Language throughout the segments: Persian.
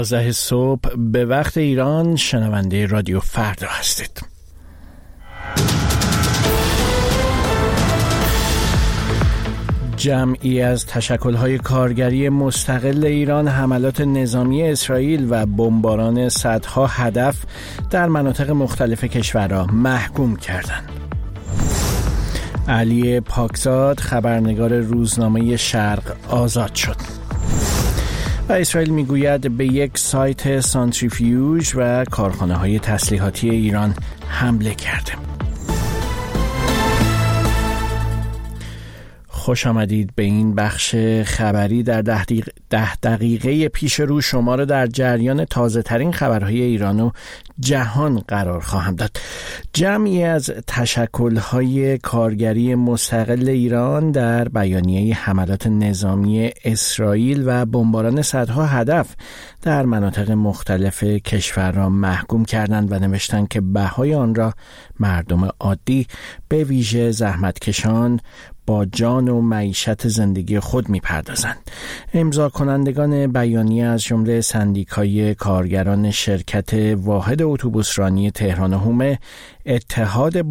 11 صبح به وقت ایران شنونده رادیو فردا هستید. جمعی از تشکل‌های کارگری مستقل ایران حملات نظامی اسرائیل و بمباران صدها هدف در مناطق مختلف کشور را محکوم کردند. علی پاکزاد خبرنگار روزنامه شرق آزاد شد. و اسرائیل میگوید به یک سایت سانتریفیوژ و کارخانه‌های تسلیحاتی ایران حمله کرده. خوش آمدید به این بخش خبری. در 10 دقیقه پیش رو شما را در جریان تازه ترین خبرهای ایران و جهان قرار خواهم داد. جمعی از تشکل‌های کارگری مستقل ایران در بیانیه حملات نظامی اسرائیل و بمباران صدها هدف در مناطق مختلف کشور را محکوم کردند و نوشتند که بهای آن را مردم عادی به ویژه زحمتکشان با جان و معیشت زندگی خود می‌پردازند. امضا کنندگان بیانیه از جمله سندیکای کارگران شرکت واحد اتوبوسرانی تهران و حومه، اتحاد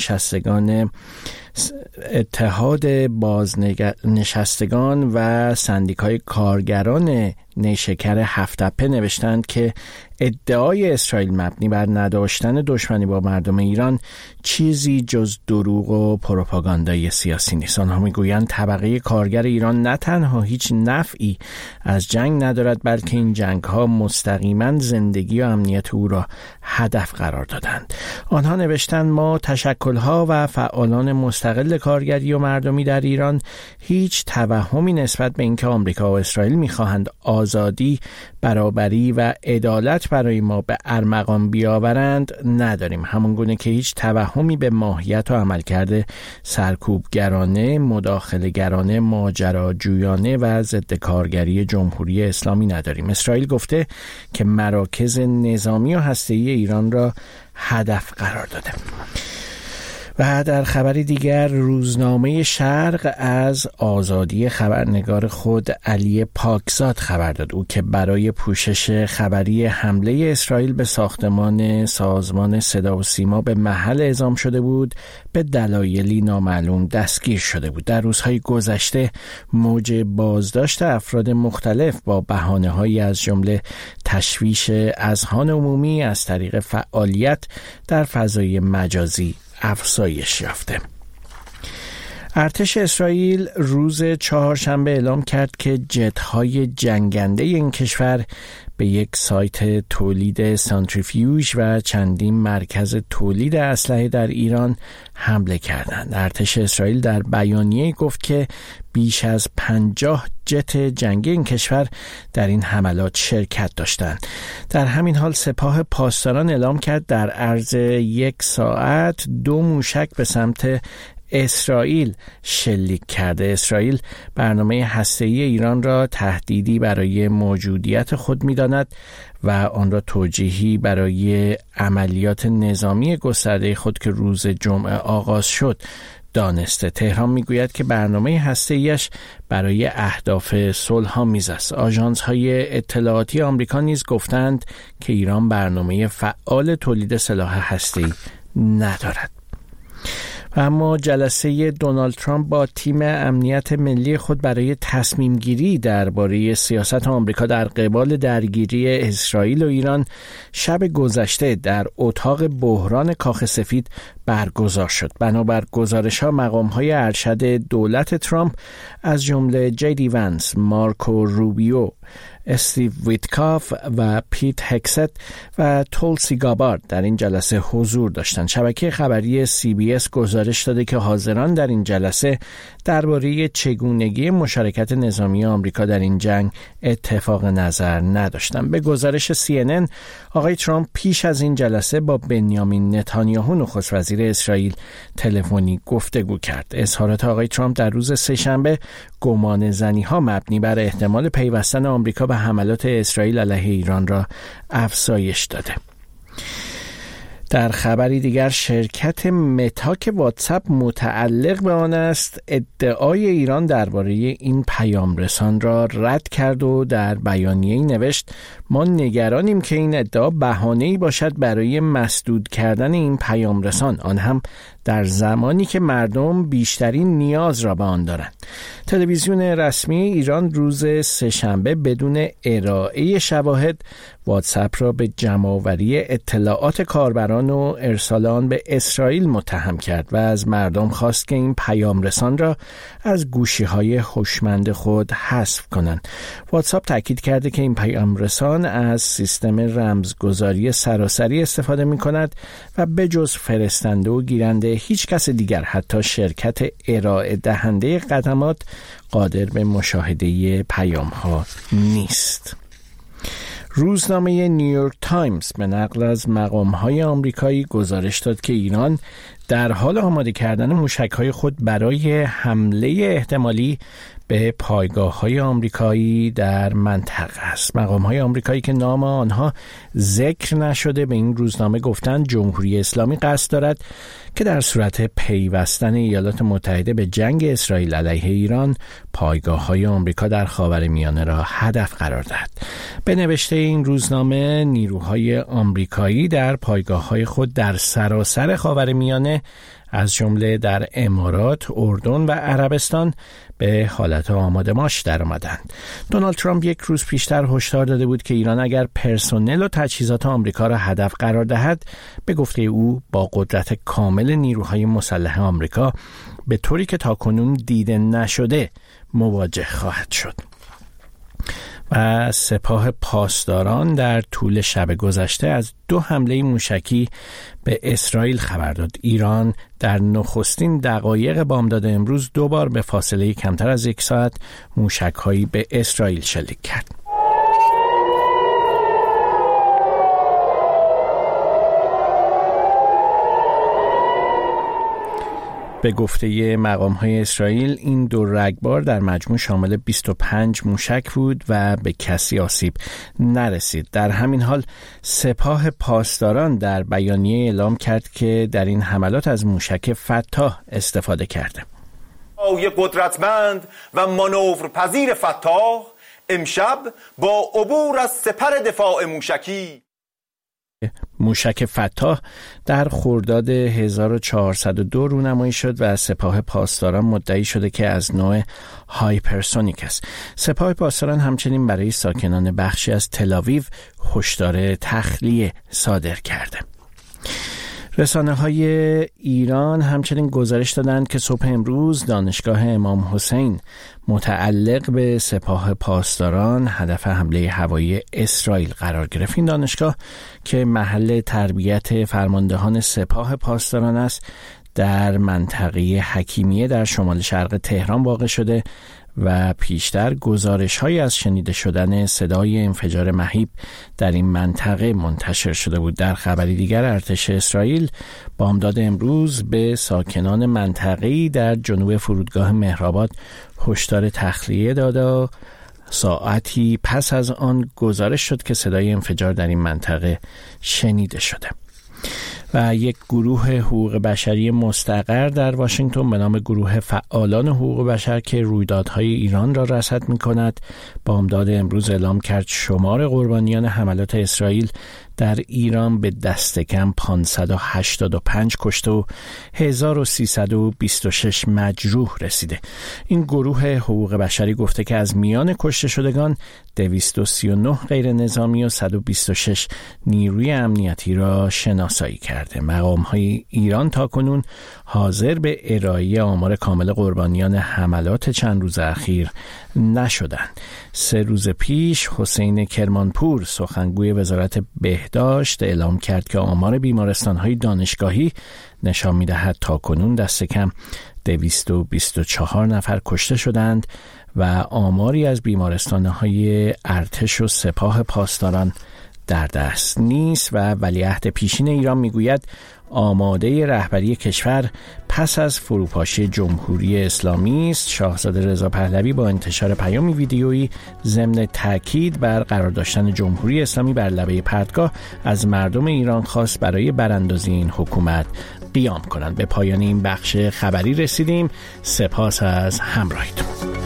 بازنشستگان و سندیکای کارگران نیشکر هفت‌تپه نوشتند که ادعای اسرائیل مبنی بر نداشتن دشمنی با مردم ایران چیزی جز دروغ و پروپاگاندای سیاسی نیست. آنها میگویند طبقه کارگر ایران نه تنها هیچ نفعی از جنگ ندارد، بلکه این جنگ‌ها مستقیما زندگی و امنیت او را هدف قرار دادند. آنها نوشتند ما تشکل‌ها و فعالان مستقل کارگری و مردمی در ایران هیچ توهمی نسبت به اینکه آمریکا و اسرائیل می‌خواهند آزادی، برابری و عدالت برای ما به ارمغان بیاورند نداریم، همانگونه که هیچ توهمی به ماهیت و عملکرد سرکوبگرانه، مداخله‌گرانه، ماجراجویانه و ضد کارگری جمهوری اسلامی نداریم. اسرائیل گفته که مراکز نظامی و هسته‌ای ایران را هدف قرار داده. و در خبری دیگر روزنامه شرق از آزادی خبرنگار خود علی پاکزاد خبر داد. او که برای پوشش خبری حمله اسرائیل به ساختمان سازمان صدا و سیما به محل اعزام شده بود، به دلایلی نامعلوم دستگیر شده بود. در روزهای گذشته موج بازداشت افراد مختلف با بهانه‌هایی از جمله تشویش اذهان عمومی از طریق فعالیت در فضای مجازی افزایش یافته. ارتش اسرائیل روز چهارشنبه اعلام کرد که جت‌های جنگنده این کشور به یک سایت تولید سانتریفیوژ و چندین مرکز تولید اسلحه در ایران حمله کردند. ارتش اسرائیل در بیانیه گفت که بیش از 50 جت جنگی این کشور در این حملات شرکت داشتند. در همین حال سپاه پاسداران اعلام کرد در عرض 1 ساعت 2 موشک به سمت اسرائیل شلیک کرده. اسرائیل برنامه هسته‌ای ایران را تهدیدی برای موجودیت خود می‌داند و آن را توجیهی برای عملیات نظامی گسترده خود که روز جمعه آغاز شد دانسته. تهران میگوید که برنامه هسته‌ایش برای اهداف صلح‌آمیز است. آژانس‌های اطلاعاتی آمریکا نیز گفتند که ایران برنامه فعال تولید سلاح هسته‌ای ندارد. اما جلسه دونالد ترامپ با تیم امنیت ملی خود برای تصمیم گیری درباره سیاست آمریکا در قبال درگیری اسرائیل و ایران شب گذشته در اتاق بحران کاخ سفید برگزار شد. بنابر گزارش‌ها مقام‌های ارشد دولت ترامپ از جمله جی دی ونس، مارکو روبیو، استیو ویتکاف و پیت هکست و تولسی گابارد در این جلسه حضور داشتند. شبکه خبری CBS گزارش داده که حاضران در این جلسه درباره چگونگی مشارکت نظامی آمریکا در این جنگ اتفاق نظر نداشتند. به گزارش CNN آقای ترامپ پیش از این جلسه با بنیامین نتانیاهو نخست وزیر اسرائیل تلفنی گفتگو کرد. اظهارات آقای ترامپ در روز سه‌شنبه گمانه‌زنی‌ها مبنی بر احتمال پیوستن آمریکا به حملات اسرائیل علیه ایران را افزایش داده. در خبری دیگر شرکت متا که واتساپ متعلق به آن است ادعای ایران درباره این پیام رسان را رد کرد و در بیانیه‌ای نوشت ما نگرانیم که این ادعا بهانه‌ای باشد برای مسدود کردن این پیام رسان، آن هم در زمانی که مردم بیشترین نیاز را به آن دارند. تلویزیون رسمی ایران روز سه‌شنبه بدون ارائه شواهد واتساپ را به جمع‌آوری اطلاعات کاربران و ارسال آن به اسرائیل متهم کرد و از مردم خواست که این پیام رسان را از گوشی‌های هوشمند خود حذف کنند. واتساپ تاکید کرده که این پیام رسان از سیستم رمزگذاری سراسری استفاده می‌کند و به جز فرستنده و گیرنده هیچ کس دیگر حتی شرکت ارائه دهنده خدمات قادر به مشاهده پیام‌ها نیست. روزنامه نیویورک تایمز به نقل از مقام‌های آمریکایی گزارش داد که ایران در حال آماده کردن موشک‌های خود برای حمله احتمالی به پایگاه‌های آمریکایی در منطقه است. مقام‌های آمریکایی که نام آنها ذکر نشده به این روزنامه گفتند جمهوری اسلامی قصد دارد که در صورت پیوستن ایالات متحده به جنگ اسرائیل علیه ایران پایگاه‌های آمریکا در خاورمیانه را هدف قرار دهد. به نوشته این روزنامه نیروهای آمریکایی در پایگاه‌های خود در سراسر خاورمیانه از جمله در امارات، اردن و عربستان به حالت آماده ماش در آمدند. دونالد ترامپ یک روز پیشتر هشدار داده بود که ایران اگر پرسنل و تجهیزات آمریکا را هدف قرار دهد، به گفته او با قدرت کامل نیروهای مسلح آمریکا به طوری که تاکنون دیده نشده مواجه خواهد شد. و سپاه پاسداران در طول شب گذشته از 2 حمله موشکی به اسرائیل خبر داد. ایران در نخستین دقایق بامداد امروز 2 بار به فاصله کمتر از 1 ساعت موشک‌هایی به اسرائیل شلیک کرد. به گفته مقام‌های اسرائیل این 2 رگبار در مجموع شامل 25 موشک بود و به کسی آسیب نرسید. در همین حال سپاه پاسداران در بیانیه اعلام کرد که در این حملات از موشک فتاح استفاده کرده. قدرتمند و مانورپذیر فتاح امشب با عبور از سپر دفاع موشک فتاح در خرداد 1402 رونمایی شد و سپاه پاسداران مدعی شده که از نوع هایپرسونیک است. سپاه پاسداران همچنین برای ساکنان بخشی از تل‌آویو هشدار تخلیه صادر کرده. رسانه‌های ایران همچنین گزارش دادند که صبح امروز دانشگاه امام حسین متعلق به سپاه پاسداران هدف حمله هوایی اسرائیل قرار گرفت. این دانشگاه که محل تربیت فرماندهان سپاه پاسداران است در منطقه حکیمیه در شمال شرق تهران واقع شده و پیشتر گزارش‌هایی از شنیده شدن صدای انفجار مهیب در این منطقه منتشر شده بود. در خبری دیگر ارتش اسرائیل بامداد امروز به ساکنان منطقه‌ای در جنوب فرودگاه مهرآباد هشدار تخلیه داد و ساعتی پس از آن گزارش شد که صدای انفجار در این منطقه شنیده شده. و یک گروه حقوق بشری مستقر در واشنگتن به نام گروه فعالان حقوق بشر که رویدادهای ایران را رصد می‌کند بامداد امروز اعلام کرد شمار قربانیان حملات اسرائیل در ایران به دست کم 585 کشته و 1326 مجروح رسیده. این گروه حقوق بشری گفته که از میان کشته شدگان 239 غیر نظامی و 126 نیروی امنیتی را شناسایی کرده. مقام‌های ایران تاکنون حاضر به ارائه آمار کامل قربانیان حملات چند روز اخیر نشدند. 3 روز پیش حسین کرمانپور سخنگوی وزارت بهداشت اعلام کرد که آمار بیمارستان‌های دانشگاهی نشان می‌دهد تاکنون دست کم 224 نفر کشته شدند و آماری از بیمارستان‌های ارتش و سپاه پاسداران در دست نیست و ولیعهد پیشین ایران میگوید آماده رهبری کشور پس از فروپاشی جمهوری اسلامی است. شاهزاده رضا پهلوی با انتشار پیامی ویدیویی ضمن تاکید بر قرار داشتن جمهوری اسلامی بر لبه پرتگاه از مردم ایران خواست برای براندازی این حکومت قیام کنند. به پایان این بخش خبری رسیدیم. سپاس از همراهیتون.